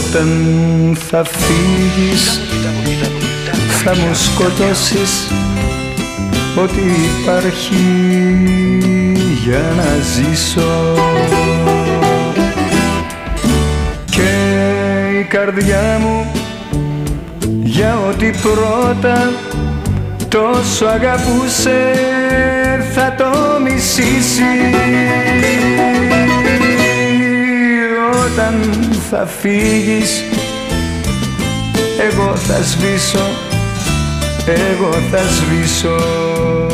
Όταν θα φύγεις θα μου σκοτώσεις ό,τι υπάρχει για να ζήσω. Και η καρδιά μου για ό,τι πρώτα τόσο αγαπούσε θα το μισήσει. Όταν θα φύγεις εγώ θα σβήσω, εγώ θα σβήσω.